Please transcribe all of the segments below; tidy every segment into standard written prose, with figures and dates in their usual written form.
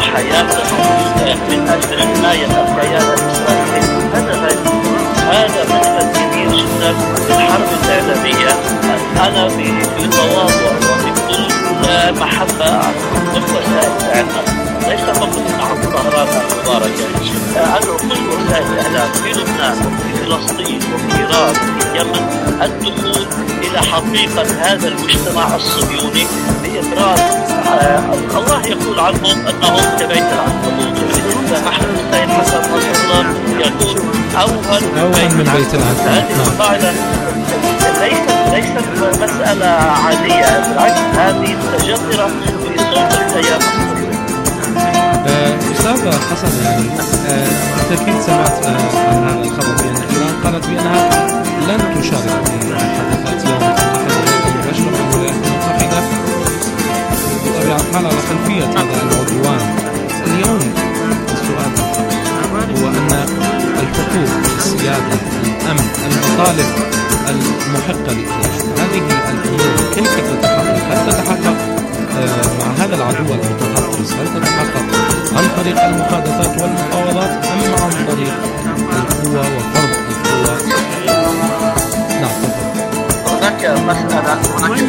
حياتهم من أجل حماية الكيان الإسرائيلي. هذا مشهد كبير جدا في الحرب الإعلامية. أنا بتواضع وبكل محبة كل وسائل الإعلام، ليس فقط مع الطهران المباركة، أدعو كل وسائل الإعلام في لبنان وفي فلسطين وفي إيران وفي اليمن الدخول إلى حقيقة هذا المجتمع الصهيوني لإبراز الله يقول عنهم أنهم كبيت العنكبوت. محمد السيد حسن رضي الله يقول أول من بيت العنكبوت. هذه القاعدة ليست مسألة عادية، بالعكس هذه متجذرة في صوت الكيان الصهيوني. أستاذ حسن، يعني بالتأكيد سمعت عن هذا الخبر بأن إيران قالت بأنها لن تشارك في محادثات يوم الأحد المباشرة مع الولايات المتحدة بطبيعة الحال على خلفية هذا العدوان. اليوم السؤال هو أن الحقوق، السيادة، الأمن، المطالب المحقة لإيران، هذه الأمور كيف تتحقق؟ هل تتحقق مع هذا العدو المتغطرس؟ هل تتحقق عن طريق المحادثات والمفاوضات أم عن طريق القوة وفرض القوة؟ نعم تفضل. هناك مسألة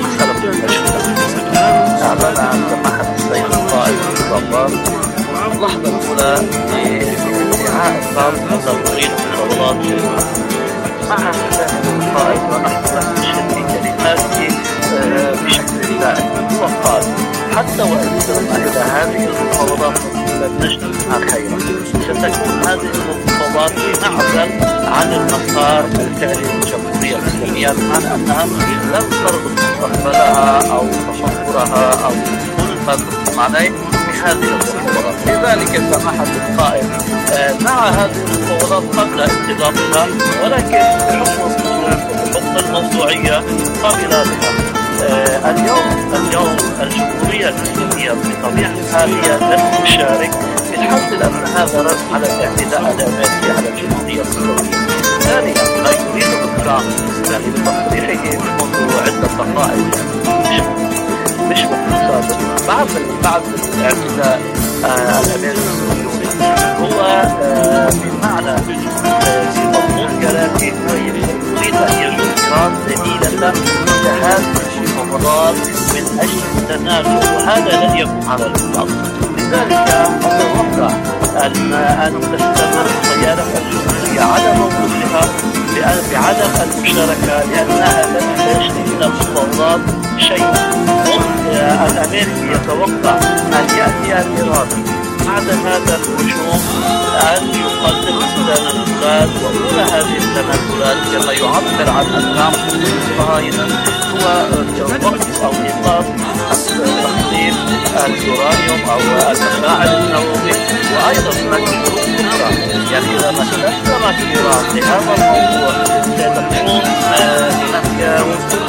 أعلن عن سماحة السيد القائد الضباط اللحظة الأولى لإنهاء إطلاق تطوير المفاوضات مع القائد، ونحن نشهد في كلماته بشكل دائم. هو قال حتى وإن وصلنا إلى هذه المفاوضات لن نجد منها خيرا، ستكون هذه المفاوضات بمعزل عن المسار الفعلي للجمهورية الإسلامية، بمعنى أنها لن تربط مستقبلها أو تصورها أو كل ما تقوم عليه بهذه المفاوضات. لذلك سماحة القائد مع هذه المفاوضات قبل انطلاقها، ولكن بحكم الظروف الموضوعية قبل بها. اليوم الجمهورية الإسلامية بطبيعة الحالية لن تشارك في الحمد، لأن هذا رد على الاعتداء الأمريكي على الجمهورية الإسلامية. ثانيا ما يريده ترامب يعني بتصريحه منذ عدة دقائق مش وقت سابق بعد الاعتداء الأمريكي الصهيوني هو بمعنى في مضمون كلامه هو يريد أن يجعل إيران دليلا لهذه المفاوضات من أجل التنازل، وهذا لن يكون على الإطلاق. لذلك أتوقع أن تستمر قيادة الجمهورية على موقفها بعدم المشاركة، لأنها لن تجد من المفاوضات شيء. الأمريكي يتوقع أن يأتي الإيراني بعد هذا الهجوم أن يقدم تنازلات، وأولى هذه التنازلات كما يعبر عن أنظام الصهاينة هو وقف أو إيقاف تخزين اليورانيوم أو المفاعل النووي، وأيضا هناك شروط أخرى. يعني إذا ما استسلمت إيران لهذا الموضوع ستكون هناك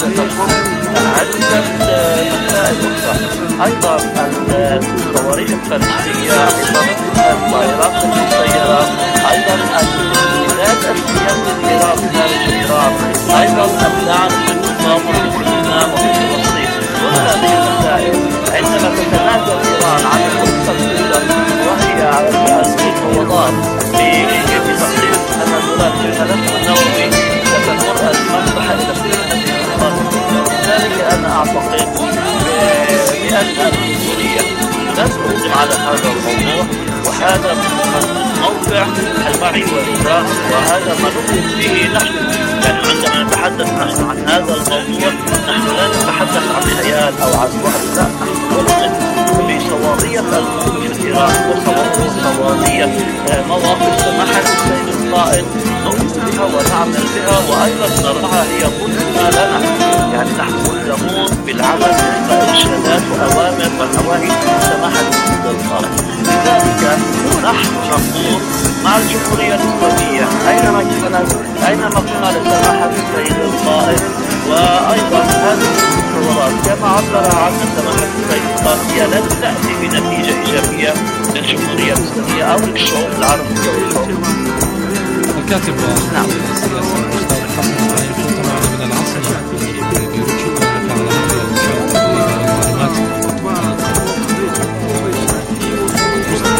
عدة مسائل أخرى. أيضا الصواريخ الفلسطينية، أيضا الطائرات المسيرة، أيضا الإمداد السياسي لإيران خارج إيران، أيضا الدعم للمقاومة في لبنان وفي فلسطين. كل هذه المسائل عندما تتنازل إيران عن الفرصة الأولى وهي على المفاوضات بتقديم التنازلات في الملف النووي، ستمر المصلحة إلى هذه المنطقة. لذلك أنا أعتقد بأن الجمهورية لن تقدم على هذا الموضوع، وهذا موضع الوعي والإدراك، وهذا ما نؤمن به نحن. يعني عندما نتحدث نحن عن هذا الموضوع نحن لا نتحدث عن خيال أو عن وهم، لا، نحن نؤمن بصوابية الموقف الإيراني وصوابية مواقف سماحة السيد القائد، نؤمن بها ونعمل بها، وأيضا نرعاها هي كلنا لنا. يعني نحن ملزمون بالعمل وفق إرشادات وأوامر ونواهي سماحة السيد القائد. لذلك نحن نقول مع الجمهورية الإسلامية أينما كنا لسماحة السيد القائد، وأيضا هذه المفاوضات كما عبر عنها سماحة السيد القائد هي لن تأتي بنتيجة إيجابية للجمهورية الإسلامية أو للشعوب العربية والشعوب. الكاتب السياسي الأستاذ حسن إبراهيم كنت معنا من العاصمة بيروت. شكرا لك على هذه المشاركة والمعلومات.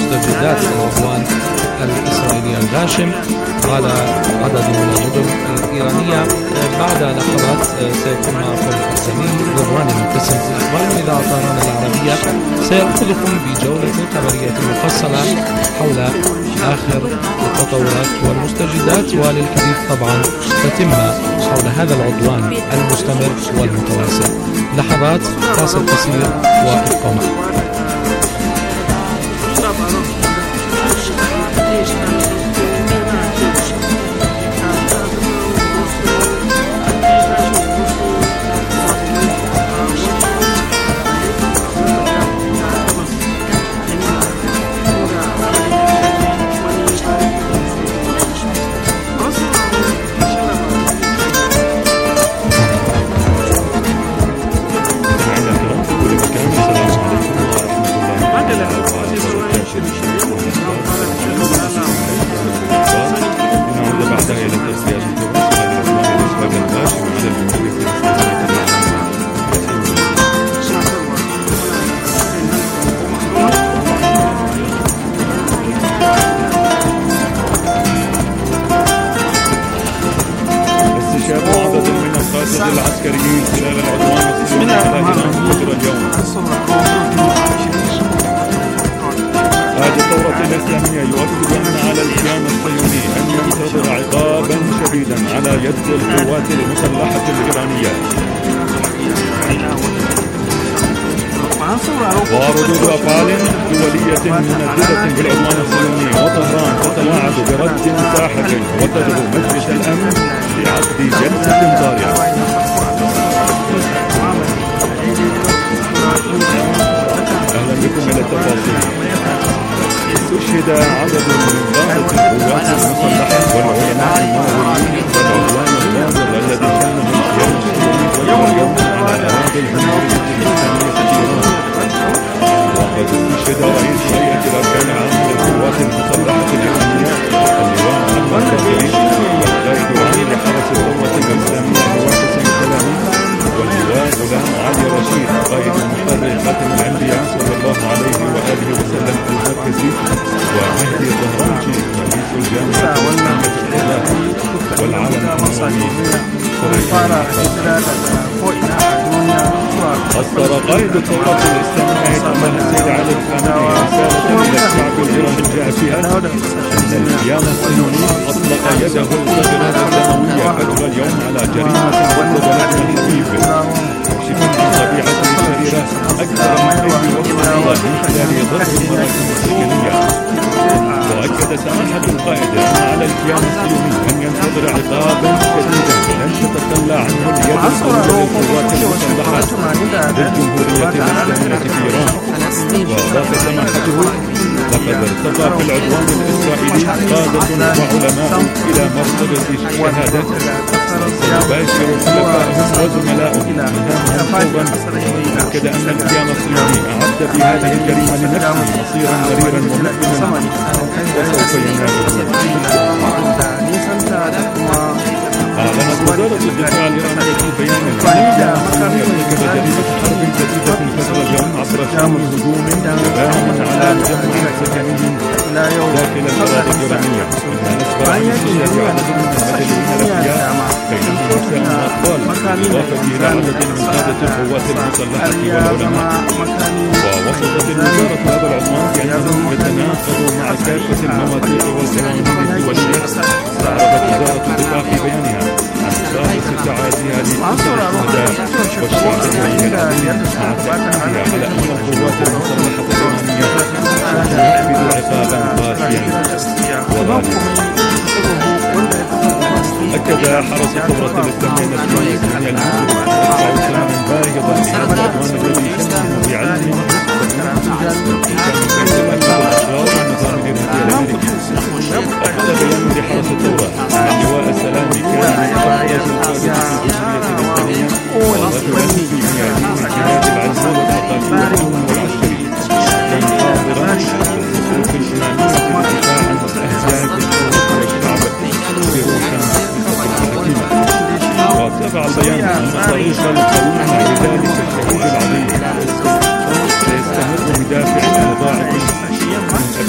مستجدات العدوان الإسرائيلي الغاشم على عدد من المدن الإيرانية. بعد لحظات سيكون معكم الزميل ضران مبتسم في إخبار من إذاعة طهران العربية، سيأخذكم بجولة خبرية مفصلة حول آخر التطورات والمستجدات، وللحديث طبعا تتمة حول هذا العدوان المستمر والمتواصل. لحظات، فاصل قصير وابقوا معنا. العسكريين خلال العدوان الصهيوني على إيران فجر اليوم. هذه الثورة الإسلامية يؤكد أن على الكيان الصهيوني أن ينتظر عقابا شديدا على يد القوات المسلحة الإيرانية. وردود أفعال دولية منددة بالعدوان الصهيوني، وطهران تتواعد برد ساحق وتدعو مجلس الأمن لعقد جلسة طارئة. أهلا بكم إلى التفاصيل. استشهد عدد من قادة القوات المسلحة والعلماء النوويين والعدوان الغادر الذي كان من الكيان الصهيوني فجر اليوم على أراضي الجمهورية الإسلامية في إيران. وقد استشهد رئيس هيئة الأركان العامة للقوات المسلحة الإيرانية اللواء محمد بغدادي، والقائد العام لحرس الثورة الإسلامية اللواء حسين سلامي، واللواء غلام علي رشيد قائد المحرر خاتم الأنبياء صلى الله عليه وآله وسلم المركزي، ومهدي الظهرانجي رئيس الجامعة الإسلامية والعالم الإسلامي. أصدر قائد الثورة الإسلامية آية الله السيد علي الخامنئي رسالة إلى الشعب الإيراني جاء فيها أن الكيان الصهيوني أطلق يده القذرة الدموية فجر اليوم على جريمة ضد بلدنا الحبيب، مكشفا عن طبيعته الشريرة أكثر من أي وقت مضى من خلال ضرب المراكز السجنية. وأكد سماحة القائد أن على الكيان الصهيوني أن ينتظر عقابا شديدا لن تتخلى عنه اليد القوية للقوات المسلحة للجمهورية الإسلامية في إيران. وأضاف سماحته: لقد ارتقى في العدوان الإسرائيلي قادة وعلماء إلى مرتبة الشهادة، وسيباشر خلفائهم وزملاؤهم مهامهم صوبا. أكد أن الكيان الصهيوني أعد في هذه الجريمة لنفسه مصيرا مريرا ومؤلما وسوف يناله. أعلنت وزارة الدفاع الإيرانية في بيان أنها ارتكب جريمة حرب جديدة الفجر اليوم عبر شن هجوم جبان على مجمع سكني داخل الأراضي الإيرانية، مما أسفر عن استشهاد عدد من المدنيين الأبرياء بينهم نساء وأطفال، بالإضافة إلى عدد من قادة القوات المسلحة والعلماء. ووصفت الوزارة هذا العدوان بأنه يتناقض مع كافة المواثيق والقوانين الدولية. أعربت وزارة الدفاع في بيانها عن خالص تعازيها لأسر الشهداء والشعب الإيراني العظيم، مع تأكيدها على أن القوات المسلحة الإيرانية ستنفذ عقابا قاسيا وظالما. أكد حرس الثورة الإسلامية النسوية الإسلامية المسلمة يدفع ثمنا باهظا لهذا العدوان الذي شنه بعلم النظام الإيراني الأمريكي. أقل بيان لحرس الثورة أن اللواء السلامي كان من أبرز القادة في الجمهورية الإسلامية ورجلا في ميادين الجهاد العلمي والثقافي والعسكري، كان حاضرا في الصفوف الإمامية في الدفاع عن أهداف الثورة والشعب بروحا حكيمة. وتابع البيان أن طريق القوم بذلك الشهيد العظيم سيستمر بدافع مضاعف من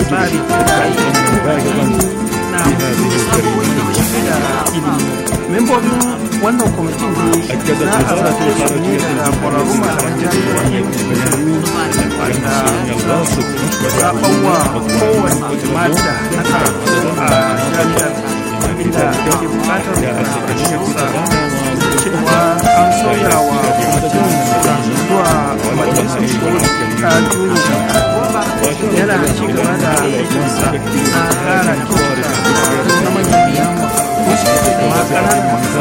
tsari بالغا في هذه الجريمة. membobin wannan kwamitin أكدت za a وزارة zaɓe su ne الخارجية daga ƙwararru masu jami'o'i wanda za su zaɓawa kowane mata na karatu a jami'ar inda ake buƙatar cewa an sauya wa kwamitin zuwa majalisar ta duniya yana ci gaba da aikinsa na ƙara kyautata na manyan ma ƙananan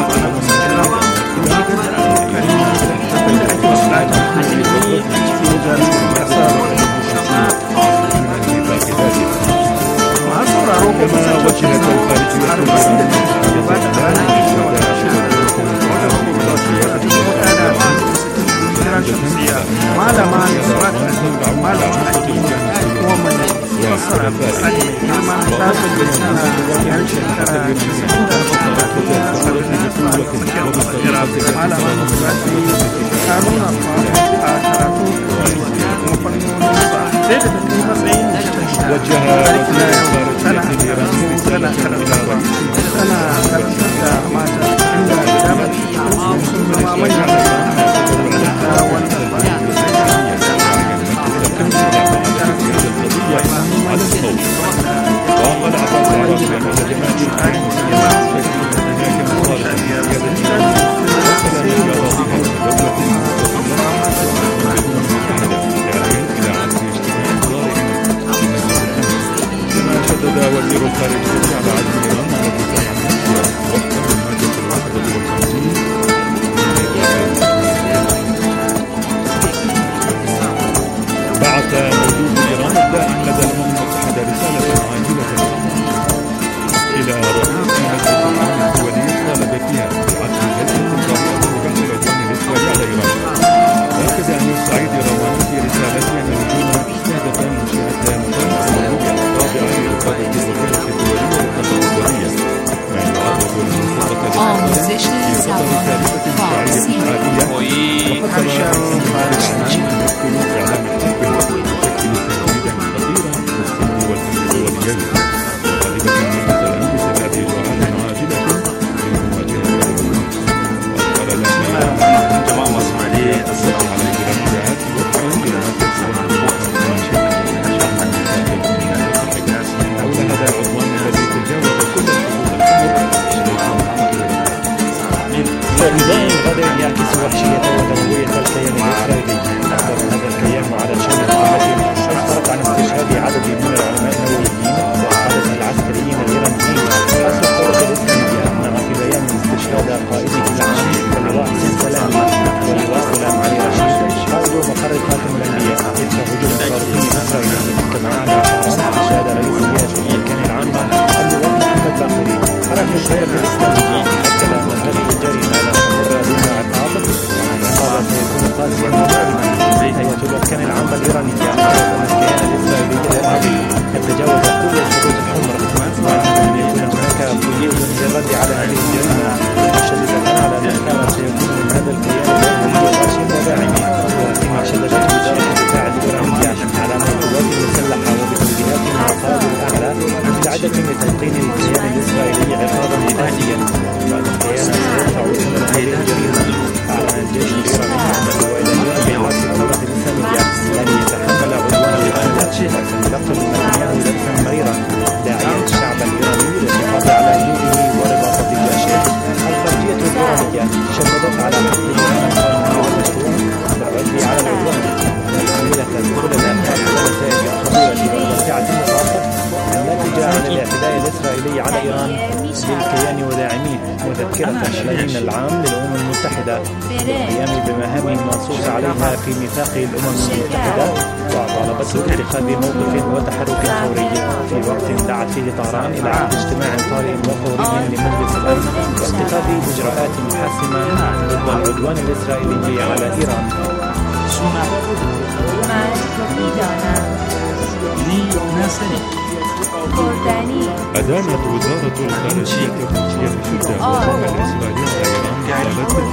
أدانت وزارة الخارجية الروسية بشدة الحكومة الإسرائيلية إيران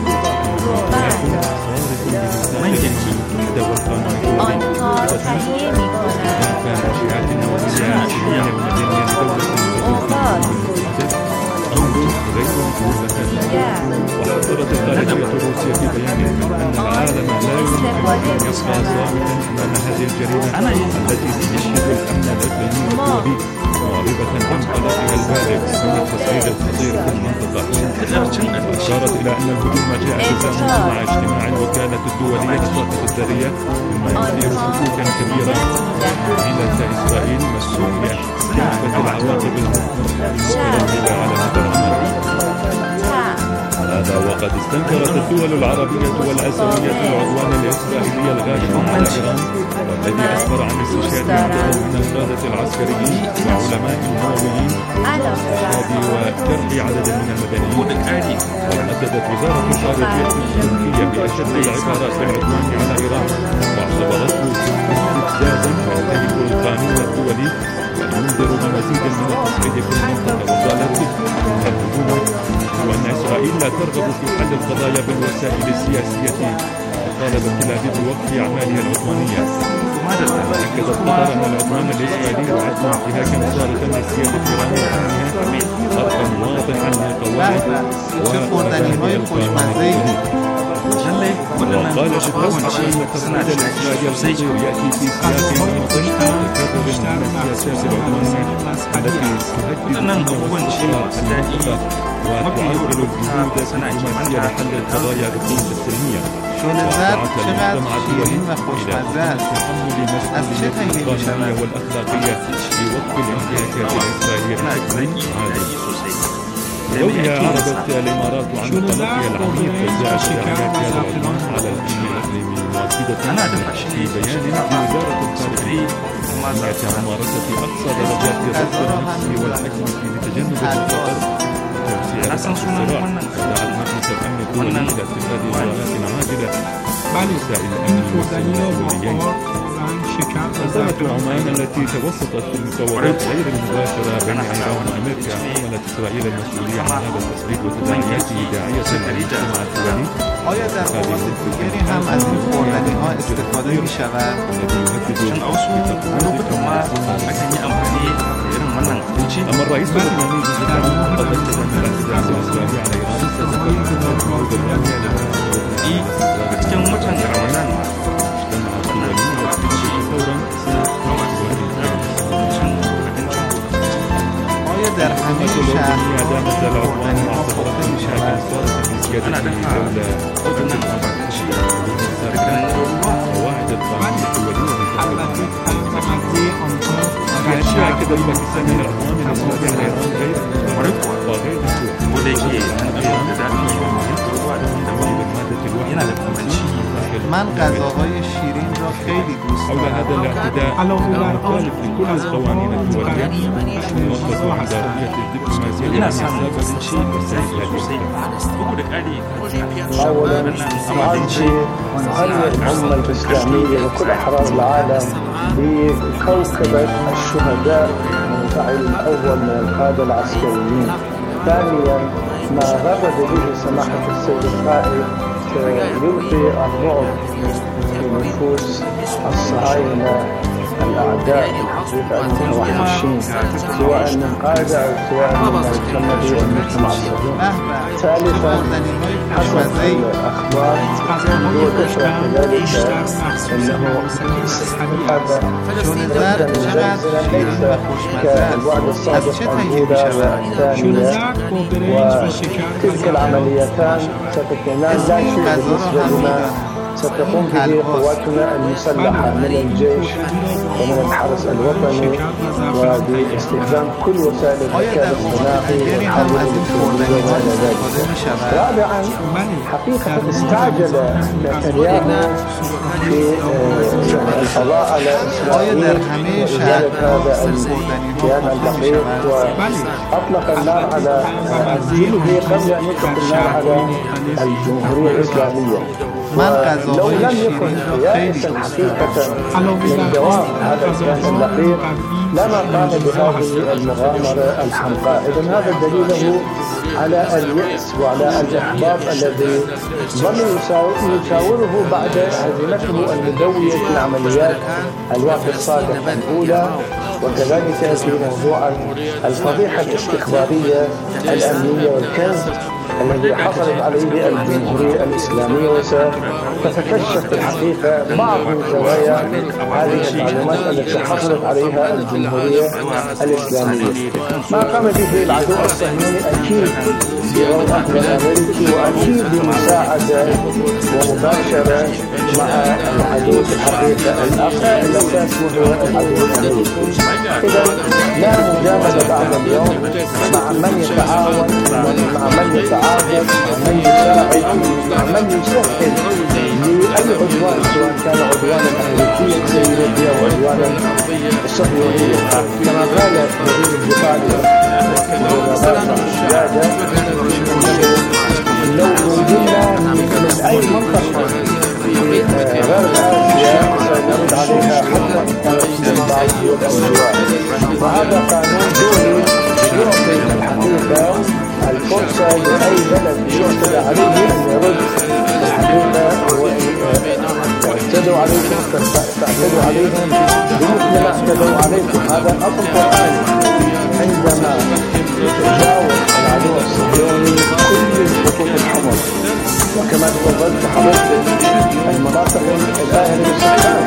قالت صارف بمثال المتحدة والقانون الدولي وتنفذ مشيئات النووية وحذرت الخارجية الروسية في بيانها أن العالم لا يمكن أن يبقى صامتا أمام هذه الجريمة التي تشهد الأمن الإقليمي والدولي معرضة بانطلاقها البالغ من التصعيد الخطير في المنطقة. أشارت إلى أن الهجوم جاء تزامنا مع اجتماع الوكالة الدولية للطاقة الذرية مما يثير شكوكا كبيرة حيلة إسرائيل مسؤولية كافة العواقب المترتبة على هذا العمل. هذا وقد استنكرت الدول العربية والآسيوية العدوان الإسرائيلي الغاشم على إيران والذي أسفر عن استشهاد عدد من القادة العسكريين وعلماء نوويين وجرح عدد من المدنيين. وهددت وزارة الخارجية التركية بأشد العبارات العدوان على إيران واعتبرته استفزازا ينتهك القانون الدولي وينذر بمزيد من التصعيد في المنطقة. وقالت إن الهجوم وأن إسرائيل لا ترغب في حل القضايا بالوسائل السياسية وطالبت تل أبيب بوقف أعمالها العدوانية. أكدت قطر أن العدوان الإسرائيلي يعد انتهاكا صارخا لسيادة إيران وأمنها خرقا واضحا للقواعد ومبادئ القانون. وقالت التصريح أن التصعيد الإسرائيلي الخطير يأتي في سياق واضح تكرر من السياسات العدوانية التي تهدد أمن واستقرار المنطقة وتعرقل الجهود الدبلوماسية لحل القضايا بالطرق السلمية. ودعت المجتمع الدولي إلى تحمل مسؤولية القانونية والأخلاقية في وقف الانتهاكات الإسرائيلية بقولها عربت الإمارات عن قلقها العميق وزاعت تداعيات هذا العدوان على الأمن الإقليمي مؤكدة في بيان في وزارة الخارجية ممارسة أقصى درجات الضبط النفسي والحكمة لتجنب الخطر وتوسيع الصراع. ودعت مجلس الأمن الدولي إلى اتخاذ إجراءات عاجلة لوسائل الأمن والدوليين. أزمة عمان التي توسطت في المفاوضات غير المباشرة بين إيران وأمريكا حملت إسرائيل المسؤولية عن هذا التصعيد وتداعياته داعية للمجتمع الدولي. آیا در مورد دیگری هم از این خوردنی‌ها استفاده می‌شود؟ أما الرئيس الإيراني قد أكد أن الاعتداء الإسرائيلي على إيران ستكون الحدود الرامية در همه شهرها العدوان معتبرة مشاكل صارت في سيادة الدولة قواعد القانون الدولي في أشياء أكد باكستان العدوان الإسرائيلي على إيران غير وغير من غذاهای شیرین را خیلی دوست دارم. هذا الاعتداء مخالف لكل القوانين الدولية وموظف عن ضرورية الدبلوماسية أولا أعزي الأمة الإسلامية وكل أحرار العالم بكوكبة الشهداء من الفاعل الأول من القادة العسكريين. ثانيا ما رغب به سماحة السيد القائد يلقي الرعب في نفوس الصهاينة الأعداء المتوحشين سواء من قادة أو سواء من المجتمع والمجتمع الصهيوني. ثالثا حسب الأخبار وتشرح ذلك أنه هذا جدا مزلزلا ليس كالوعد الصادق الأولى والثانية، وتلك العمليتان ستكونان لا شيء بالنسبة لما ستقوم به قواتنا المسلحة من الجيش ومن الحرس الوطني وباستخدام كل وسائل الذكاء الاصطناعي والحرب وما ذلك. رابعا حقيقة استعجل نتنياهو في القضاء على إسرائيل وإزالة هذا الكيان الدقيق وأطلق النار على الجنوب قبل أن يطلق النار على الجمهورية الإسلامية. لو لم يكن يائسا حقيقة من دوام هذا الكيان الدقيق لما قام بهذه المغامرة الحمقاء. إذن هذا دليله على اليأس وعلى الإحباط الذي ظل يساوره بعد هزيمته المدوية في عمليات الوعد الصادق الأولى، وكذلك في موضوع الفضيحة الاستخبارية الأمنية والكنز الذي حصلت عليه الجمهورية الإسلامية، وستتكشف في الحقيقة بعض زوايا هذه المعلومات التي حصلت عليها الجمهورية الإسلامية. ما قام به العدو الصهيوني أكيد بوضع الأمريكي، وأكيد بمساعدة ومباشرة مع العدو في الحقيقة الأساس وهو العدو الأمريكي. إذا لا مجاملة بعد اليوم مع من يتعاون، مع من يتعاطف، مع من يساعد، مع من يسهل لأي عدوان، سواء كان عدوانا أمريكيا سيدية أو عدوانا صهيونية. كما قال وزير الدفاع لو نزلنا من أي منطقة في غرب آسيا سنرد عليها حتى من بعض دول الجوار. وهذا قانون دولي يعطي الحقيقة الفرصة لأي بلد يعتدى عليه أن يرد الحقيقة، واعتدوا عليكم فاعتدوا عليهم بمثل ما اعتدوا عليكم. هذا أصل قرآن. عندما تتجاوز العدو الصهيوني كل الخطوط الحمر، وكما تفضلت حضرتك المناطق الآهلة للسكان،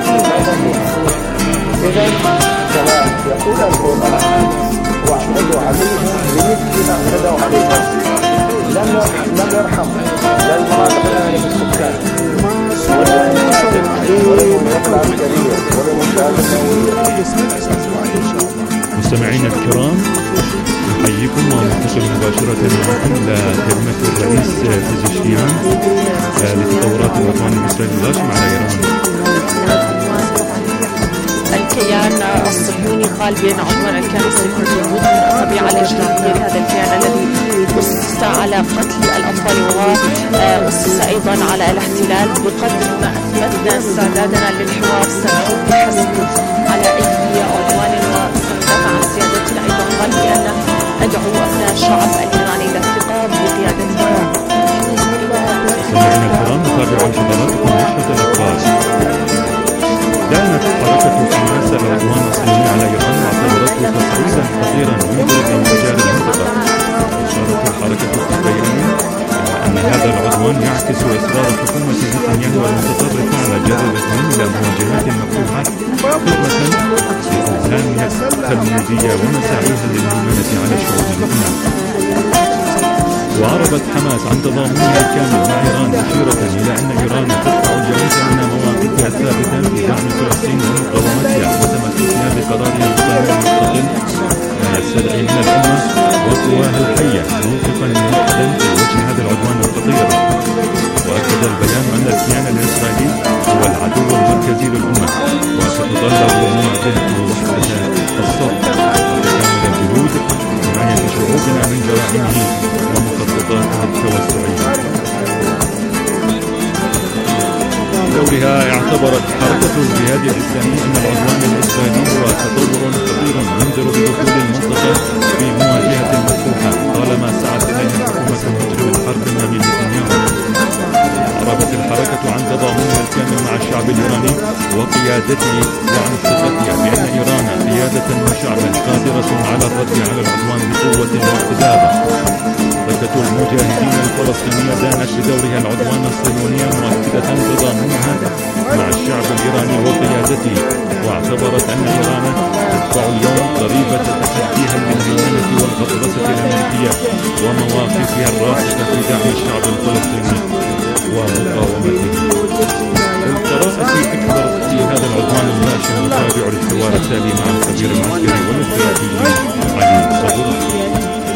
إذا كما يقول القرآن واعتدوا عليهم بمثل ما اعتدوا عليهم. لم يرحم لا المناطق الآهلة للسكان ولا العسكرية ولا المنشآت النووية. مستمعينا الكرام، نحييكم وننتقل مباشرة معكم إلى كلمة الرئيس بزشكيان لتطورات العدوان الإسرائيلي الغاشم على إيران. الكيان الصهيوني قال بأن عنوان الكيان الصهيوني يموت من الطبيعة الإجرامية لهذا الكيان الذي أسس على قتل الأطفال وأسس أيضا على الاحتلال. بقدر ما أثبتنا استعدادنا للحوار سنعود بحسب على أي عنوان وسندفع عن سيادتنا. أيضا قال بأن أدعو أبناء الشعب الإيراني إلى الثقة بقيادتنا. مستمعينا الكرام، نتابع حضراتكم نشرة الأخبار. دانت حركة حماس العدوان الصهيوني على إيران واعتبرته تصعيدا خطيرا ينذر بانفجار المنطقة. أشارت الحركة في بيان أن هذا العدوان يعكس إصرار حكومة نتنياهو المتطرفة على جر الإقليم إلى مواجهات مفتوحة خدمة لإلزامها التلميذية ومساعيها للهيمنة على شعوب الأمة. وعربت حماس عن تضامنها الكامل مع إيران، مشيرة إلى أن إيران تدفع الجميع من مواقفها الثابتة في دعم فلسطين ومقاومتها وتمسكها بقرارها الوطني المستقل يستدعي من الأمة وقواها الحية موقفا موحدا في وجه هذا العدوان الخطير. وأكد البيان أن الكيان الإسرائيلي هو العدو المركزي للأمة، وستتطلب مواجهة وحدة الصف وتكامل الجهود لحماية شعوبنا من جرائمه ومخططاته التوسعية. بدورها اعتبرت حركة الجهاد الإسلامي أن العدوان الإسرائيلي هو تطور خطير ينذر بدخول المنطقة في مواجهة مفتوحة طالما سعت إليها حكومة مجرم الحرب النبي نتنياهو. عربت الحركة عن تضامنها الكامل مع الشعب الإيراني وقيادته وعن ثقتها بأن إيران قيادة وشعبا قادرة على الرد على العدوان بقوة واقتدار. حركة المجاهدين الفلسطينية دانت بدورها العدوان الصهيوني مؤكدة تضامنها مع الشعب الإيراني وقيادته، واعتبرت أن إيران تدفع اليوم ضريبة تحديها للهيمنة والغطرسة الأمريكية ومواقفها الراسخة في دعم الشعب الفلسطيني ومقاومته. القراءة أكثر في هذا العدوان الغاشم. نتابع الحوار التالي مع الخبير العسكري والاستراتيجي علي صبور.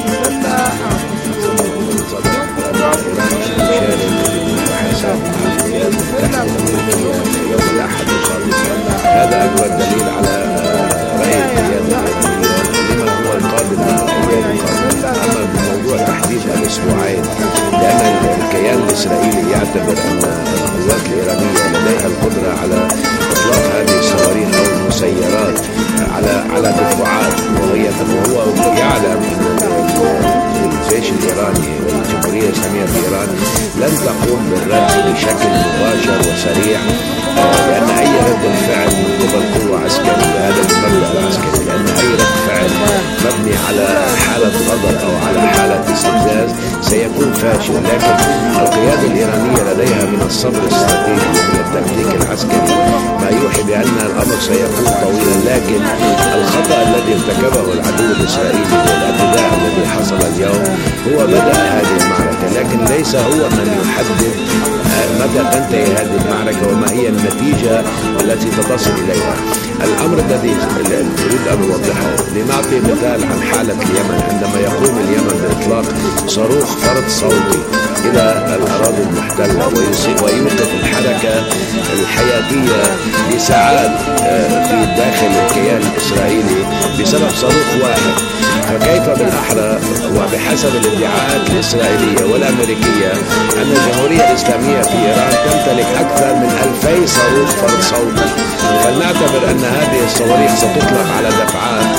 يوم الأحد إن شاء الله. هذا أكبر دليل على رأي القيادة لما هو القادم من الأيام القادمة. أما بموضوع تحديد الأسبوعين، لأن الكيان الإسرائيلي يعتبر أن القوات الإيرانية لديها القدرة على إطلاق هذه الصواريخ أو المسيرات على دفعات، وهو يعلم أن الجيش الإيراني والجمهورية الإسلامية في إيران لن تقوم بالرد بشكل مباشر وسريع، لأن أي رد فعل من قبل قوة عسكرية، هذا المبدأ العسكري، لأن أي رد فعل مبني على حالة حالة غضب أو على حالة استفزاز سيكون فاشل، لكن القيادة الإيرانية لديها من الصبر الاستراتيجي ومن التكتيك العسكري ما يوحي بأن الأمر سيكون طويلا. لكن الخطأ الذي ارتكبه العدو الإسرائيلي والاعتداء الذي حصل اليوم هو بدأ هذه المعركة، لكن ليس هو من يحدد متى تنتهي هذه المعركة وما هي النتيجة التي ستصل إليها. الأمر الذي أريد أن أوضحه، لنعطي مثال عن حالة اليمن، عندما يقوم اليمن بإطلاق صاروخ فرد صوتي إلى الأراضي المحتلة ويوقف الحركة الحياتية لساعات في داخل الكيان الإسرائيلي بسبب صاروخ واحد، فكيف بالأحرى وبحسب الادعاءات الإسرائيلية والأمريكية أن الجمهورية الإسلامية في إيران تمتلك أكثر من 2000 صاروخ فرد صوتي، فلنعتبر أن هذه الصواريخ ستطلق على دفعات.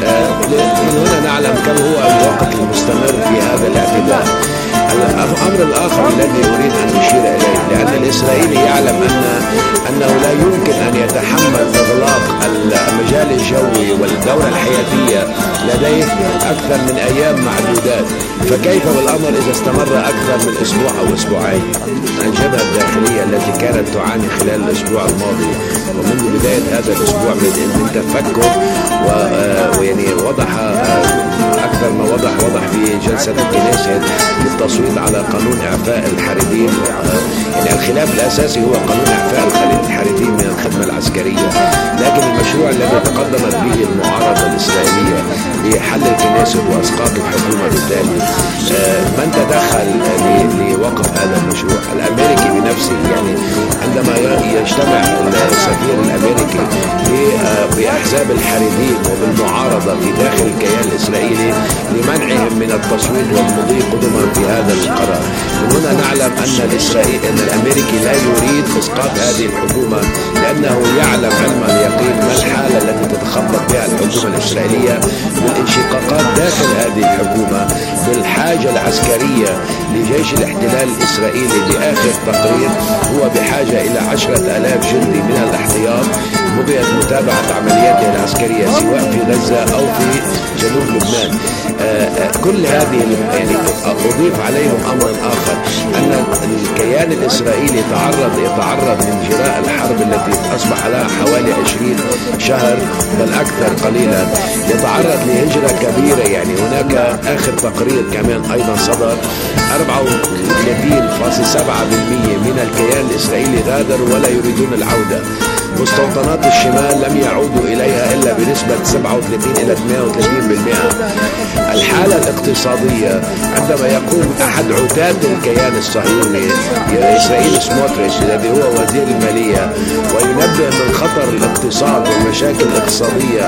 من هنا نعلم كم هو الوقت المستمر في هذا الاعتداء. الأمر الآخر الذي أريد أن أشير إليه، لأن الإسرائيلي يعلم أنه لا يمكن أن يتحمل إغلاق المجال الجوي والدورة الحياتية لديه أكثر من أيام معدودات، فكيف بالأمر إذا استمر أكثر من أسبوع أو أسبوعين؟ الجبهة الداخلية التي كانت تعاني خلال الأسبوع الماضي ومنذ بداية هذا الأسبوع من تفكك ويعني وضح أكثر ما وضح في جلسة الكنيسة للتصويت على قانون إعفاء الحريديم. يعني الخلاف الأساسي هو قانون إعفاء الحريديم من الخدمة العسكرية، لكن المشروع الذي تقدمت به المعارضة الإسرائيلية لحل الكنيسة وإسقاط الحكومة بالتالي من تدخل لوقف هذا المشروع؟ الأمريكي بنفسه. يعني عندما يجتمع السفير الأمريكي بأحزاب الحريديم وبالمعارضة في داخل الكيان الإسرائيلي لمنعهم من التصويت والمضي قدما في هذا القرار، من هنا نعلم أن الأمريكي لا يريد إسقاط هذه الحكومة، لأنه يعلم علم اليقين ما الحالة التي تتخبط بها الحكومة الإسرائيلية بالانشقاقات داخل هذه الحكومة، بالحاجة العسكرية لجيش الاحتلال الإسرائيلي. بآخر تقرير هو بحاجة إلى 10,000 جندي من الاحتياط بغية متابعة عملياته العسكرية سواء في غزة أو في جنوب لبنان. كل هذه يعني أضيف عليهم أمر آخر، أن الكيان الإسرائيلي يتعرض من جراء الحرب التي أصبح لها حوالي 20 شهر بل أكثر قليلا، يتعرض لهجرة كبيرة. يعني هناك آخر تقرير كمان أيضا صدر 34.7% من الكيان الإسرائيلي غادروا ولا يريدون العودة. مستوطنات الشمال لم يعودوا إليها إلا بنسبة 37 إلى 38%. الحالة الاقتصادية، عندما يقوم أحد عتاة الكيان الصهيوني إسرائيل سموتريتش الذي هو وزير المالية وينبه من خطر الاقتصاد والمشاكل الاقتصادية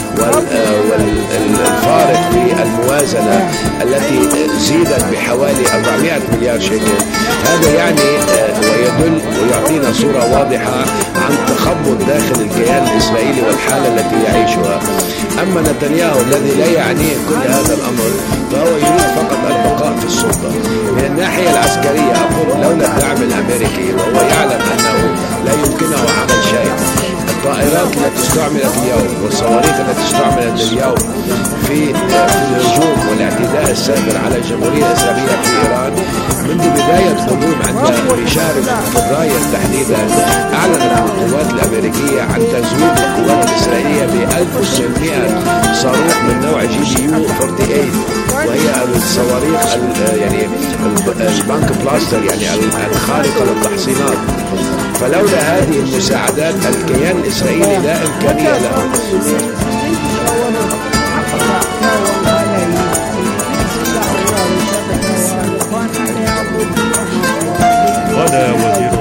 والفارق في الموازنة التي زيدت بحوالي 400 مليار شيكل، هذا يعني ويدل ويعطينا صورة واضحة عن تخبط داخل الكيان الإسرائيلي والحالة التي يعيشها. أما نتنياهو الذي لا يعنيه كل هذا الأمر فهو يريد فقط البقاء في السلطة. من الناحية العسكرية أقول لولا الدعم الأمريكي، وهو يعلم أنه لا يمكنه عمل شيء، الطائرات التي استعملت اليوم والصواريخ التي استعملت اليوم في الهجوم والاعتداء السابر على الجمهورية الإسلامية في إيران منذ بداية قدوم عندها في شهر فبراير تحديدا، أعلنت القوات الأمريكية عن تزويد القوات الإسرائيلية ب 1800 صاروخ من نوع GBU-48، وهي الصواريخ يعني البانك بلاستر، يعني الخارقة للتحصينات. فلولا هذه المساعدات الكيان الإسرائيلي لا إمكانية له. غدا وزير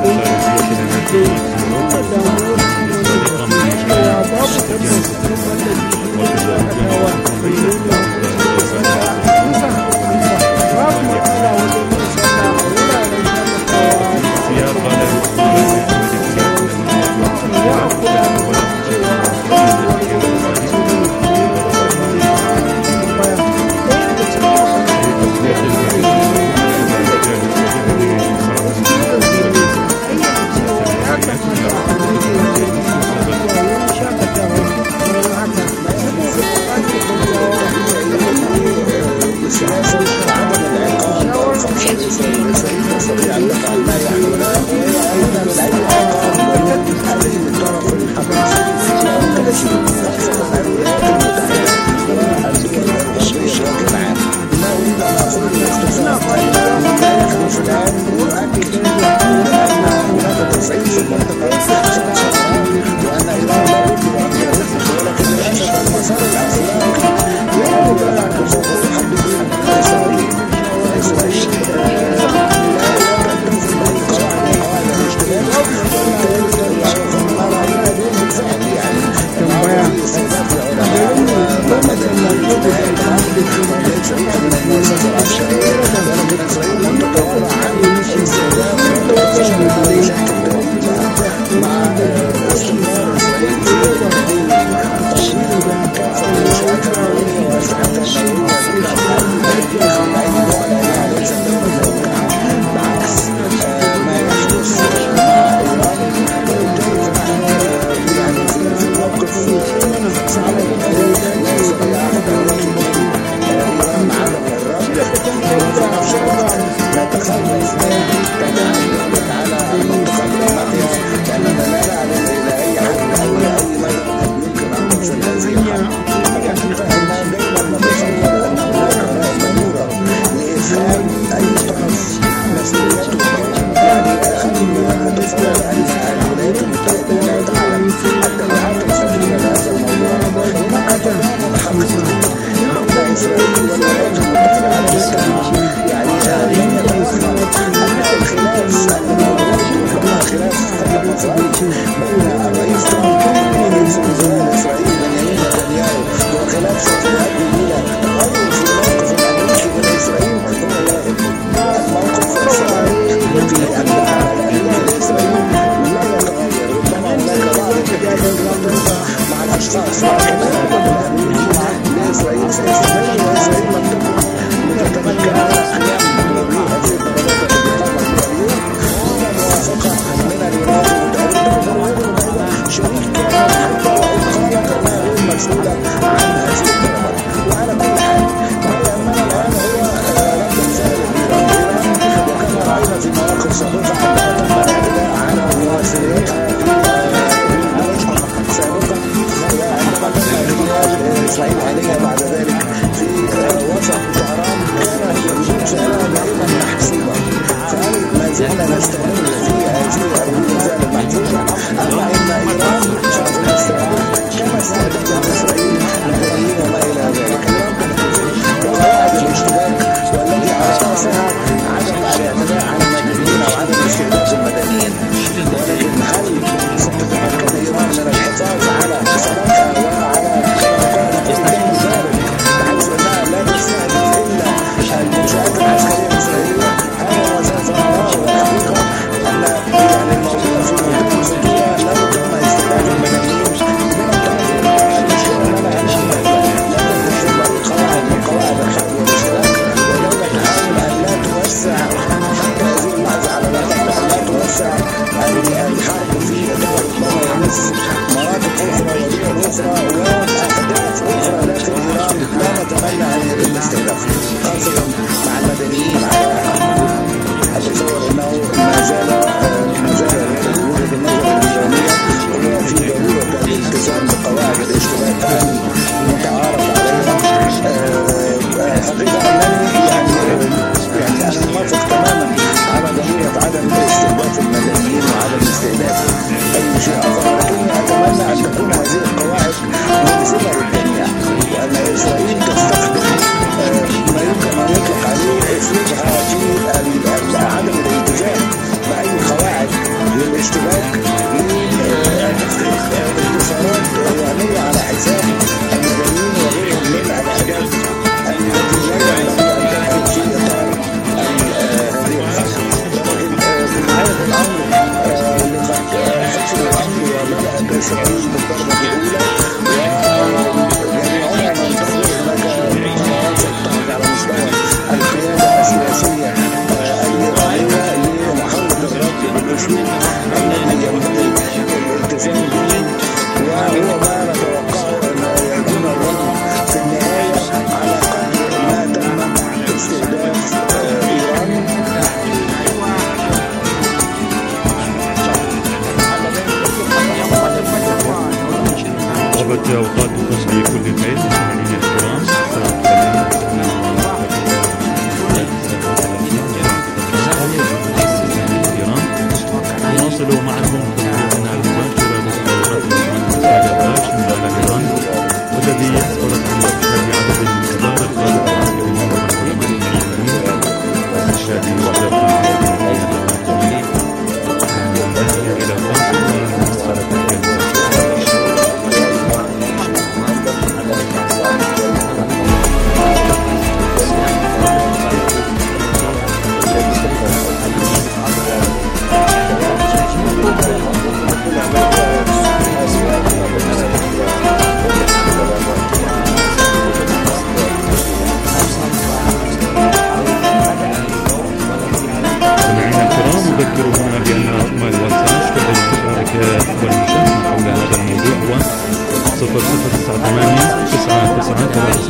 نواصل معكم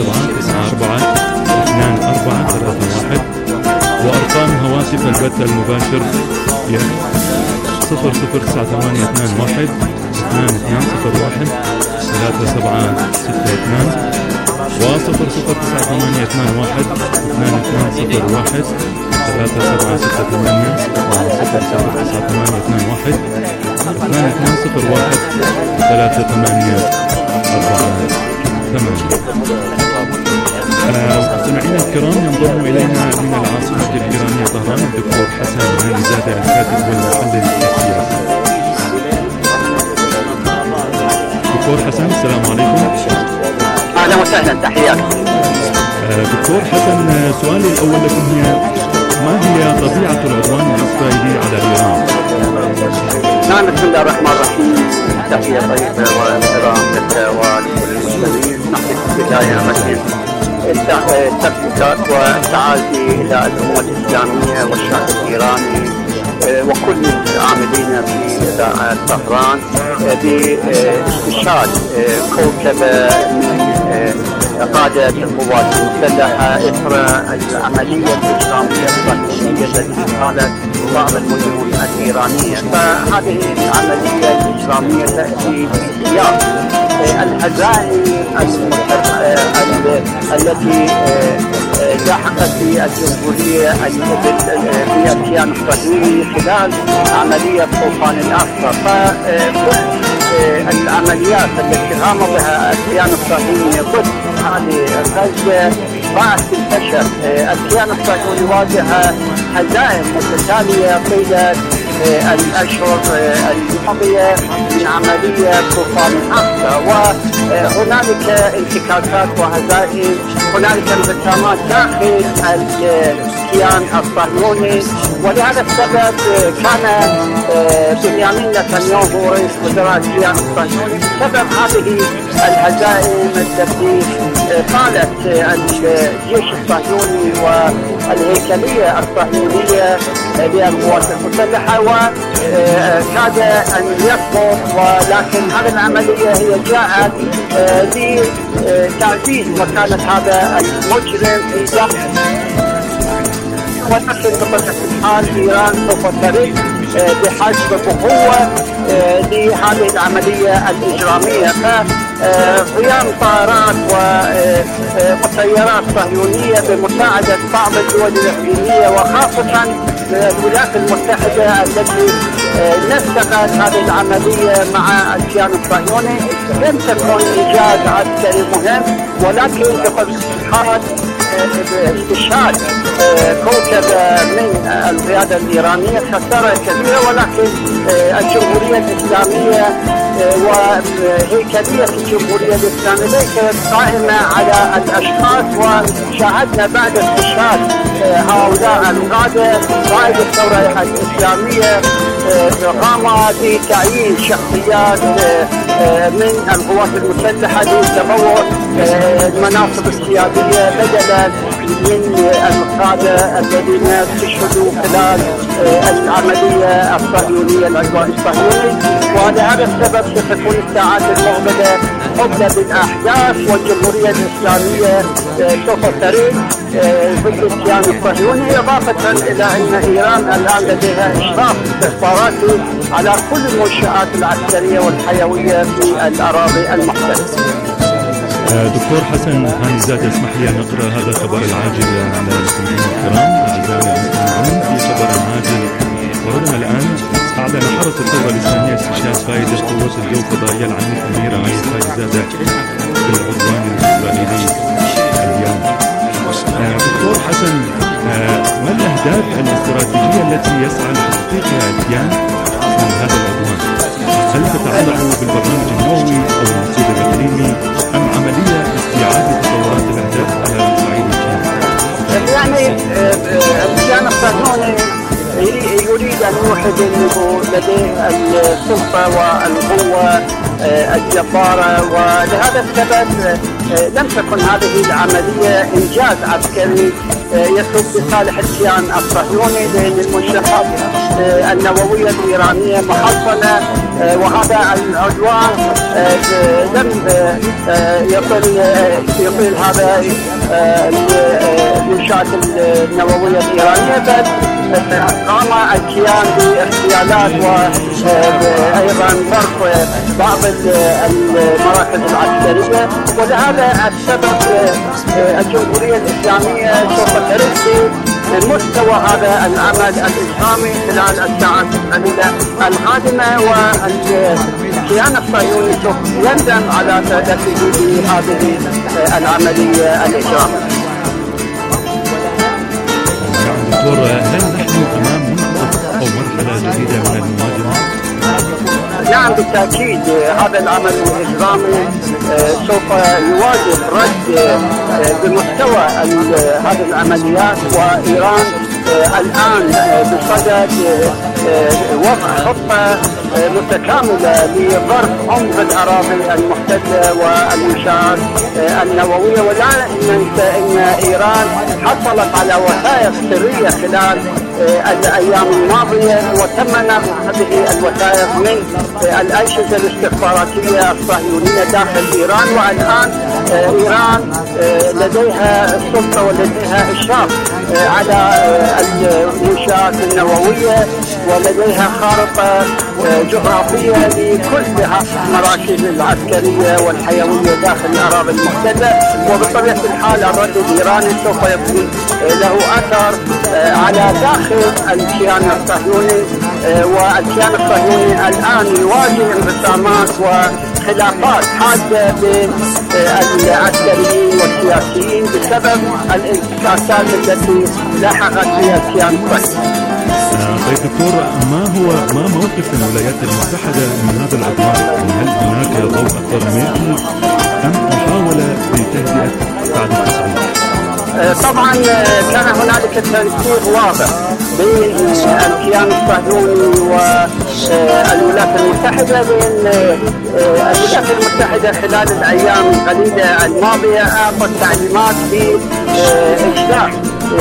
379-42431. وأرقام هواتف البث المباشر هي 00981 2201 3762 و 00981 2201 3768 و 00981 2201 3848. سمعينا الكرام، ينضم إلينا من العاصمة الإيرانية طهران الدكتور حسن هانيزادة الكاتب والمحلل السياسي. دكتور حسن، السلام عليكم. أهلا وسهلا، تحياتي. دكتور حسن، سؤالي الأول لكم هي: ما هي طبيعة العدوان الإسرائيلي على إيران؟ نعم، بسم الله الرحمن الرحيم. تحية طيبة واحترام لك ولكل المسلمين. نحن في البداية نمثل التبريكات والتعازي إلى الأمة الإسلامية والشعب الإيراني وكل العاملين في إذاعة طهران باستشهاد كوكبة من قادة القوات المسلحة إثر العملية الإجرامية الصهيونية التي قامت بعض المدن الإيرانية. فهذه العملية الإجرامية تأتي في سياق الهزائم التي لاحقت في الجمهورية الكيان الصهيوني خلال عملية طوفان الأقصى. فكل العمليات التي قام بها الكيان الصهيوني ضد هذه غزة بعد الفشل. الكيان الصهيوني واجه هزائم متتالية طيلة الأشهر الماضية من عملية طوفان الأقصى، وهنالك انتكاسات وهزائم، هنالك انقسامات داخل الكيان الصهيوني. ولهذا السبب كان بنيامين نتنياهو رئيس وزراء الكيان الصهيوني بسبب هذه الهزائم التي قالت الجيش الصهيوني والهيكلية الصهيونية للقوات المسلحة، وكاد أن يسقط. ولكن هذه العملية هي جاءت لتعزيز مكانة هذا المجرم في ضبط. ونحن بطبيعة الحال إيران سوف ترد بحسب بقوة لهذه العملية الإجرامية. فقيام طائرات ومسيرات صهيونية بمساعدة بعض الدول الإقليمية وخاصة الولايات المتحدة التي نسقت هذه العملية مع الكيان الصهيوني لم تكن إنجاز عسكري مهم، ولكن بطبيعة الحال استشهاد كوكبة من القيادة الإيرانية خسارة كبيرة. ولكن الجمهورية الإسلامية وهيكلية الجمهورية الإسلامية ليست قائمة على الأشخاص، وشاهدنا بعد استشهاد هؤلاء القادة قائد الثورة الإسلامية قام بتعيين شخصيات من القوات المسلحة لتبوء المناصب السيادية بدلا من القادة الذين استشهدوا خلال العملية الصهيونية العدوان الصهيوني. ولهذا السبب ستكون الساعات المقبلة قبل بالأحداث، والجمهورية الإسلامية سوف ترد ضد الكيان الصهيوني، إضافة إلى أن إيران الآن لديها إشراف استخباراتي على كل المنشآت العسكرية والحيوية في الأراضي المختلفة. دكتور حسن هانيزادة، اسمح لي أن نقرأ هذا الخبر العاجل على المستمعين الكرام. أعزائنا المستمعين، في خبر عاجل وردنا الآن: أعلن حرس الثورة الإسلامية استشهاد قائد قوات الجو الفضائية العنيف أمير علي خالدزادة في العدوان الإسرائيلي اليوم. دكتور حسن، ما الأهداف الاستراتيجية التي يسعى لتحقيقها الكيان من هذا العدوان؟ هل تتعلق بالبرنامج النووي أو المسير الإقليمي أم عملية استيعاب تطورات الأهداف على صعيد الكيان؟ يعني الكيان الصهيوني يريد أن واحد لديه السلطة والقوة الجبارة، ولهذا السبب لم تكن هذه العملية إنجاز عسكري يصب لصالح الكيان الصهيوني، لأن المنشآت النووية الإيرانية محصنة، وهذا العدوان لم يطيل هذا المنشآت النووية الإيرانية، بل قام الكيان باغتيالات وأيضا ضرب بعض المراكز العسكرية. ولهذا السبب الجمهورية الإسلامية سوف ترد مستوى هذا العمل الإسلامي خلال الساعات القليلة القادمة، والكيان الصهيوني سوف يندم على تأديته بهذه العملية الإجرامية. دكتور، هل نحن أمام منطقة أو مرحلة جديدة من المواجهة؟ نعم بالتأكيد، هذا العمل الإجرامي سوف يواجه رد بمستوى هذه العمليات، وإيران الآن بصدد وضع خطة متكاملة لضرب عمق الأراضي المحتلة والمنشآت النووية. ولا ننسى أن إيران حصلت على وثائق سرية خلال الأيام الماضية، وتم نقل هذه الوثائق من الأجهزة الاستخباراتية الصهيونية داخل إيران، والآن إيران لديها السلطة ولديها إشراف على المنشآت النووية، ولديها خارطة جغرافية لكل المراكز العسكرية والحيوية داخل الأراضي المحتلة. وبطبيعة الحال الرد الإيراني سوف يكون له أثر على داخل الكيان الصهيوني، والكيان الصهيوني الآن يواجه انقسامات وخلافات حادة بين العسكريين والسياسيين بسبب الانتكاسات التي لحقت بها الكيان الصهيوني. طيب دكتور، ما موقف الولايات المتحدة من هذا العدوان؟ هل هناك ضوء أكبر منه أم محاولة لتهدئة بعد التصعيد؟ طبعا كان هنالك تنسيق واضح بين الكيان الصهيوني والولايات المتحدة، بين الولايات المتحدة خلال الأيام القليلة الماضية أعطت تعليمات بإجلاء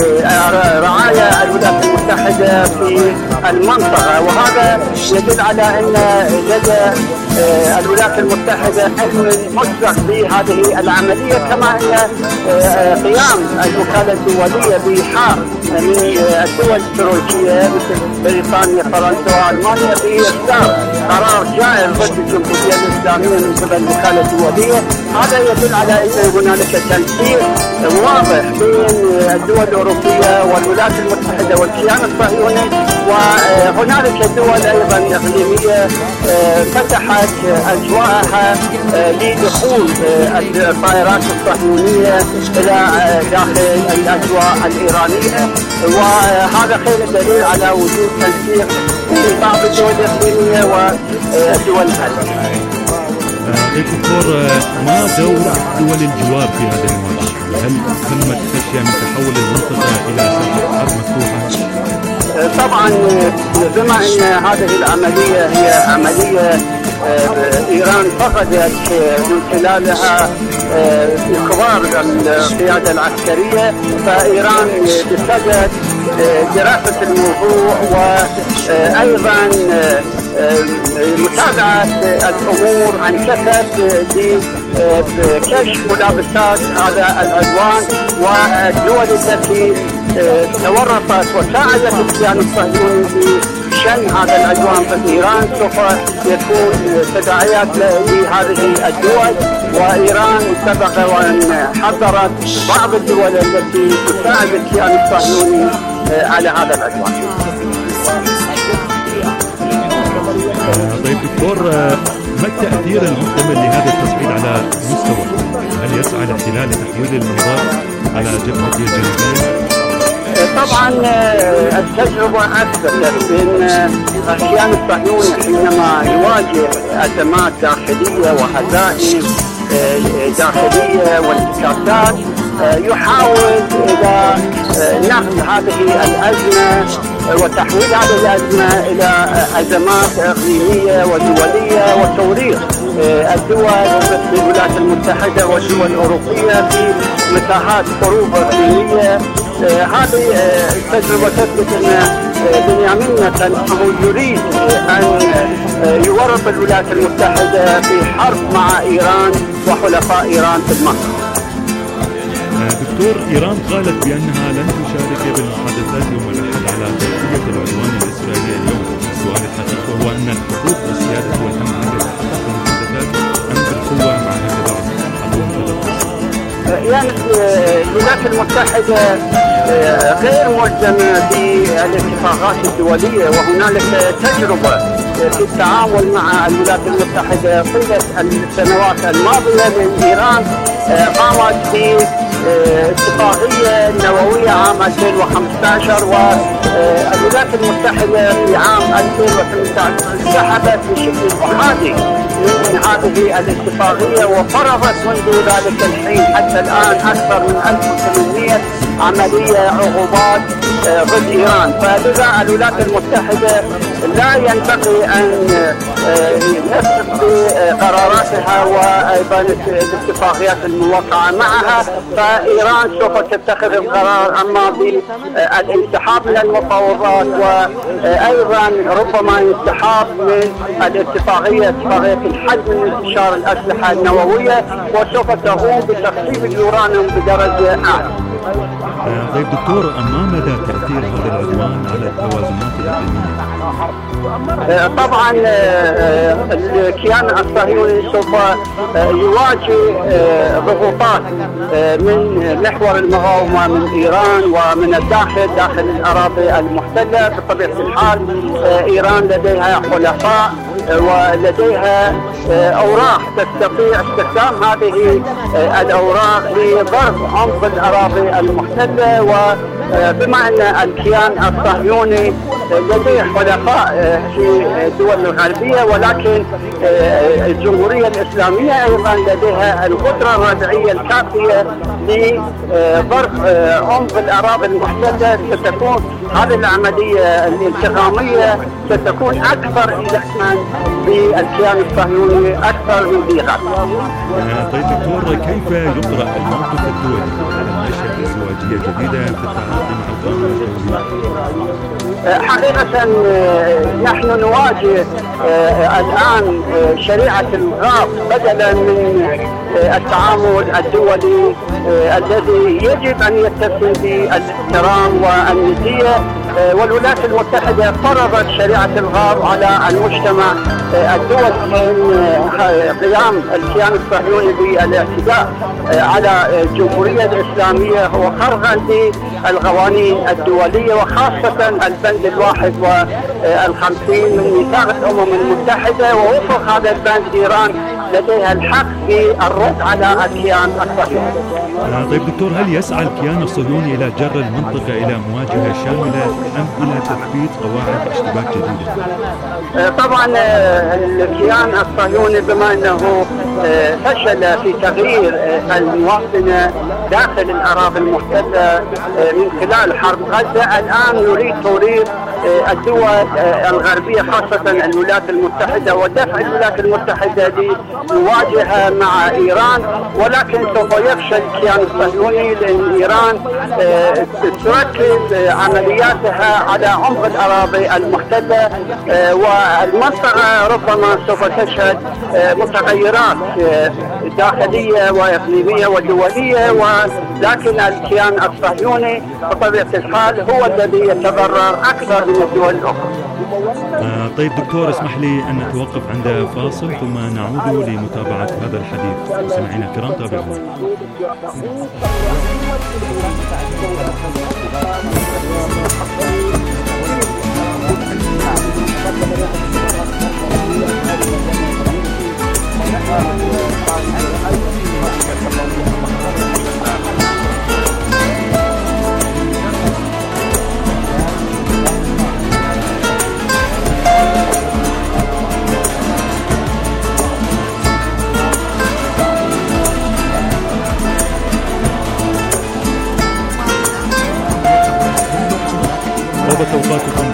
رعايا الولايات المتحدة في المنطقة، وهذا يدل على أن لدى الولايات المتحدة علم مسبق بهذه العملية، كما أن قيام الوكالة الدولية بحار من الدول الترويجية مثل بريطانيا فرنسا وألمانيا بإصدار قرار جائر ضد الجمهورية الإسلامية من قبل الوكالة الدولية. هذا يدل على أن هنالك تنسيق واضح بين الدول الأوروبية والولايات المتحدة والكيان الصهيوني، وهنالك دول أيضا إقليمية فتحت أجواءها لدخول الطائرات الصهيونية إلى داخل الأجواء الإيرانية، وهذا خير دليل على وجود تنسيق في بعض الدول الإقليمية والدول العالمية. دكتور، ما دور دول الجوار في هذا المواجهة؟ هل تمت خشية من تحول المنطقة إلى ساحة حرب مفتوحة؟ طبعا بما أن هذه العملية هي عملية إيران فقدت من خلالها كبار القيادة العسكرية، فإيران بصدد دراسة الموضوع وأيضا متابعة الأمور عن كثب لكشف ملابسات هذا العدوان، والدول التي تورطت وساعدت الكيان الصهيوني بشن هذا العدوان في إيران سوف يكون تداعيات لهذه الدول. وإيران سبق وأن حذرت بعض الدول التي تساعد الكيان الصهيوني على هذا العدوان. طيب دكتور، ما التأثير المحتمل لهذا التصعيد على مستوى؟ هل يسعى الاحتلال لتحويل النظام على جبهة الجنوبية؟ طبعا التجربة أثبتت بأن الكيان الصهيوني حينما يواجه أزمات داخلية وهزائم داخلية وانتكاسات يحاول إلى نقل هذه الأزمة وتحويل هذه الأزمة إلى أزمات إقليمية ودولية وتوريط الدول مثل الولايات المتحدة والدول الأوروبية في متاهات حروب إقليمية. هذه التجربة تثبت أن بنيامين نتنياهو يريد أن يورط الولايات المتحدة في حرب مع إيران وحلفاء إيران في المنطقة. دكتور، إيران قالت بأنها لن تشارك بالمحادثات يوم الأحد على تركية العدوان الإسرائيلي اليوم. السؤال الحقيقي هو أن الحقوق والسيادة والأمن هل يتحقق المحادثات أم بالقوة مع هكذا يعني الولايات المتحدة غير ملزمة بالاتفاقات الدولية، وهنالك تجربة في التعامل مع الولايات المتحدة طيلة السنوات الماضية. من إيران قامت باتفاقية نووية عام 2015، والولايات المتحدة في عام 2018 انسحبت بشكل أحادي من هذه الاتفاقية، وفرضت منذ ذلك الحين حتى الآن أكثر من 1800 عملية عقوبات ضد إيران. فلذا الولايات المتحدة لا ينبغي أن تثق بقراراتها وأيضا الاتفاقيات الموقعة معها، فإيران سوف تتخذ القرار أما بالانسحاب من المفاوضات، وأيضا ربما الانسحاب من اتفاقية الحد من انتشار الأسلحة النووية، وسوف تقوم بتخفيف اليورانيوم بدرجة أعلى. طيب دكتور، ما مدى تأثير هذا العدوان على التوازنات الإقليمية؟ طبعا الكيان الصهيوني سوف يواجه ضغوطات من محور المقاومة من إيران ومن داخل الأراضي المحتلة. بطبيعة الحال إيران لديها حلفاء ولديها أوراق تستطيع استخدام هذه الأوراق لضرب عمق الأراضي المحتلة، وبما أن الكيان الصهيوني لديه حلفاء في الدول الغربية، ولكن الجمهورية الإسلامية أيضا لديها القدرة الردعية الكافية لضرب عمق الأراضي المحتلة، ستكون هذه العملية الانتقامية ستكون أكثر إلحاحا بالكيان الصهيوني أكثر من ذي غد. طيب دكتور، كيف يقرأ الموقف الدولي على نشأة ازدواجية جديدة في التعاطي مع القانون الدولي؟ حقيقة نحن نواجه الآن شريعة الغاب بدلا من التعامل الدولي الذي يجب أن يتسم بالاحترام والندية، والولايات المتحدة فرضت شريعة الغاب على المجتمع الدولي من قيام الكيان الصهيوني بالاعتداء على الجمهورية الإسلامية وخرقا للقوانين الدولية، وخاصة البند 51 من ميثاق الأمم المتحدة. ووفق هذا البند إيران لديها الحق بالرد على الكيان الصهيوني. طيب دكتور، هل يسعى الكيان الصهيوني إلى جر المنطقة إلى مواجهة شاملة أم إلى تثبيت قواعد اشتباك جديدة؟ طبعا الكيان الصهيوني بما أنه فشل في تغيير المواطنة داخل الأراضي المحتلة من خلال حرب غزة، الآن يريد توريط الدول الغربية خاصة الولايات المتحدة ودفع الولايات المتحدة لمواجهة مع إيران، ولكن سوف يفشل الكيان الصهيوني لأن إيران تركز عملياتها على عمق الأراضي المحتلة، والمنطقة ربما سوف تشهد متغيرات داخلية وإقليمية ودولية، ولكن الكيان الصهيوني بطبيعة الحال هو الذي يتضرر أكثر من الدول الأخرى. طيب دكتور، اسمح لي أن نتوقف عند فاصل ثم نعود لمتابعة هذا الحديث. مستمعينا الكرام تابعونا. طابت أوقاتكم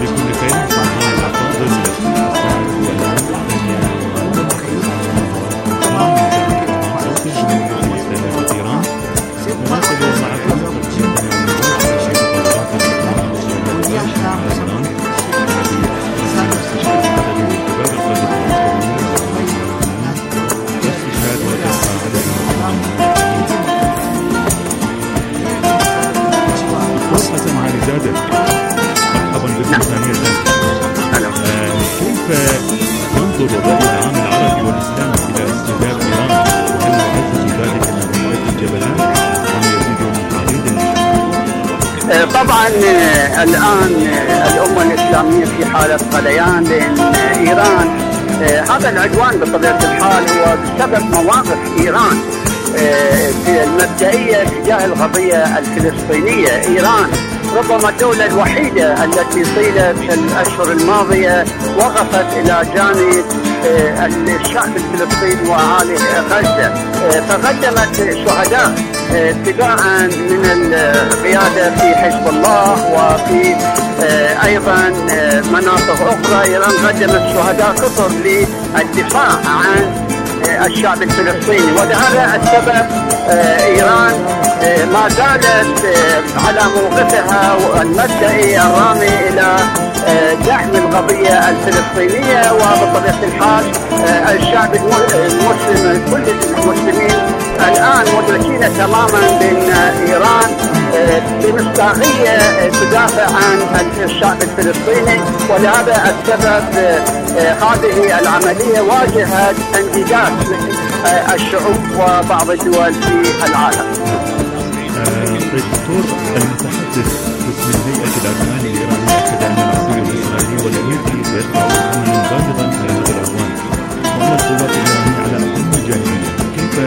طبعا الآن الأمة الإسلامية في حالة غليان، لأن إيران هذا العدوان بطبيعة الحال هو بسبب مواقف إيران المبدئية تجاه القضية الفلسطينية. إيران ربما الدولة الوحيدة التي طيلة الأشهر الماضية وقفت إلى جانب الشعب الفلسطيني وأهالي غزة، فقدمت شهداء ابتداء من القيادة في حزب الله وفي أيضا مناطق أخرى. إيران قدمت شهداء كثر للدفاع عن الشعب الفلسطيني، ولهذا السبب إيران ما زالت على موقفها المبدئي الرامي إلى دعم القضية الفلسطينية. وبطبيعة الحال الشعب المسلم كل المسلمين الآن مدركين تماما بأن إيران بمصداقية تدافع عن الشعب الفلسطيني، ولهذا السبب هذه العملية واجهت انجذاب الشعوب وبعض الدول في العالم. دكتور، المتحدث باسم هيئة العدوان الإيرانية أكد أن العسكر الإسرائيلي والأمريكي سيدفع ثمنا بالغا في هذا العدوان، وأن القوات الإيرانية على أتم الجاهزية. كيف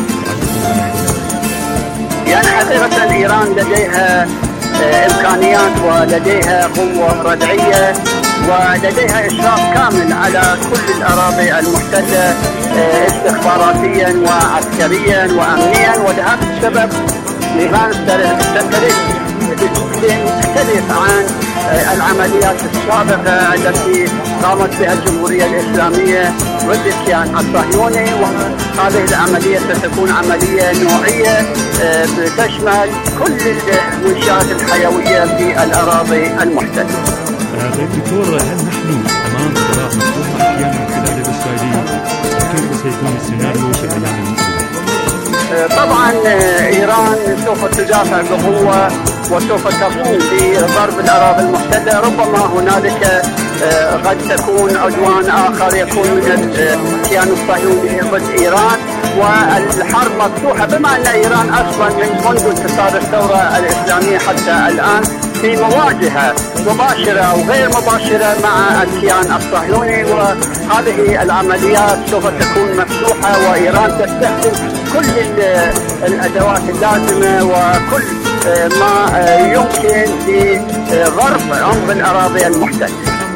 يعني حقيقة إيران لديها إمكانيات ولديها قوة ردعية ولديها إشراف كامل على كل الأراضي المحتلة استخباراتيا وعسكريا وأمنيا، ولهذا السبب إيران تختلف عن العمليات السابقة التي قامت بها الجمهورية الإسلامية ضد الكيان الصهيوني. وهذه العملية ستكون عملية نوعية تشمل كل المنشآت الحيوية في الأراضي المحتلة. دكتور، هل نحن أمام صراع مفتوح مع الكيان الاحتلالي الإسرائيلي؟ كيف سيكون السيناريو في الأيام المقبلة؟ طبعا إيران سوف تدافع بقوة وسوف تقوم بضرب الأراضي المحتلة. ربما هنالك قد تكون عدوان آخر يكون من الكيان الصهيوني ضد إيران، والحرب مفتوحة بما أن إيران أصلا منذ انتصار الثورة الإسلامية حتى الآن في مواجهة مباشرة أو غير مباشرة مع الكيان الصهيوني، وهذه العمليات سوف تكون مفتوحة وإيران تستخدم كل الأدوات اللازمة وكل ما يمكن لضرب عمق الأراضي المحتلة.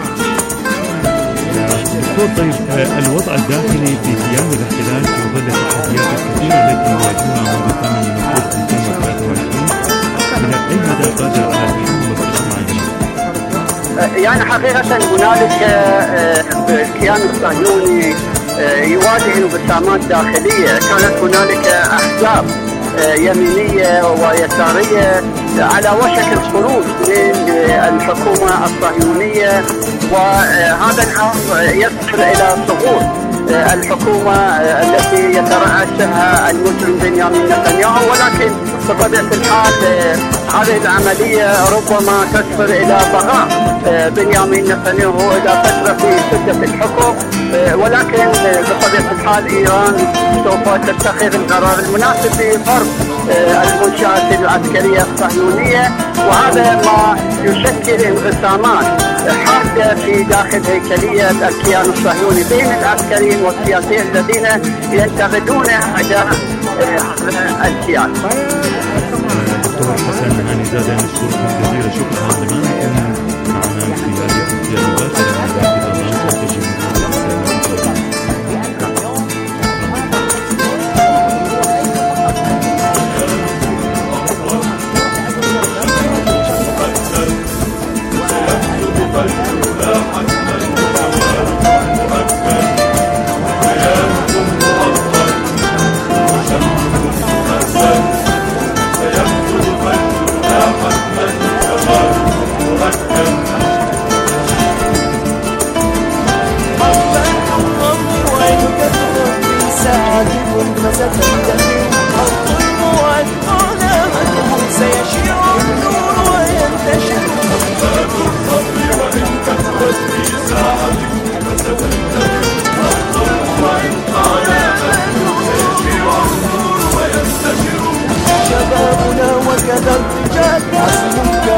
دكتور، طيب الوضع الداخلي في كيان الاحتلال في ظل التحديات الكثيرة التي يواجهونها منذ 8 من أغسطس 2023 إلى أي مدى قادر على الحكم والاستقرار؟ يعني حقيقة هنالك الكيان الصهيوني يواجه انقسامات داخلية. كانت هنالك أحزاب يمينية ويسارية على وشك الخروج من الحكومة الصهيونية، وهذا الأمر يصل إلى سقوط الحكومة التي يترأسها المجرم بنيامين نتنياهو. ولكن بطبيعة الحال هذه العملية ربما تصل إلى بقاء بنيامين نتنياهو إلى فترة في سدة الحكم، ولكن بطبيعة الحال إيران سوف تتخذ القرار المناسب لضرب المنشآت العسكرية الصهيونية، وهذا ما يشكل انقسامات حادة في داخل هيكلية الكيان الصهيوني بين العسكريين والسياسيين الذين ينتقدون أداء الكيان. دكتور حسن هاني زادة، نشكركم جزيلا، شكرا لمنكم معنا في هذه التغطية المباشرة من داخل فرنسا تجمع. شبابنا وكذا الرجال عزم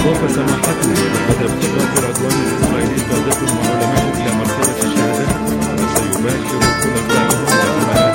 أضاف سماحته لقد ارتقى العدوان الإسرائيلي قادته وعلمائه إلى مرتبة الشهادة وسيباشر خلفائهم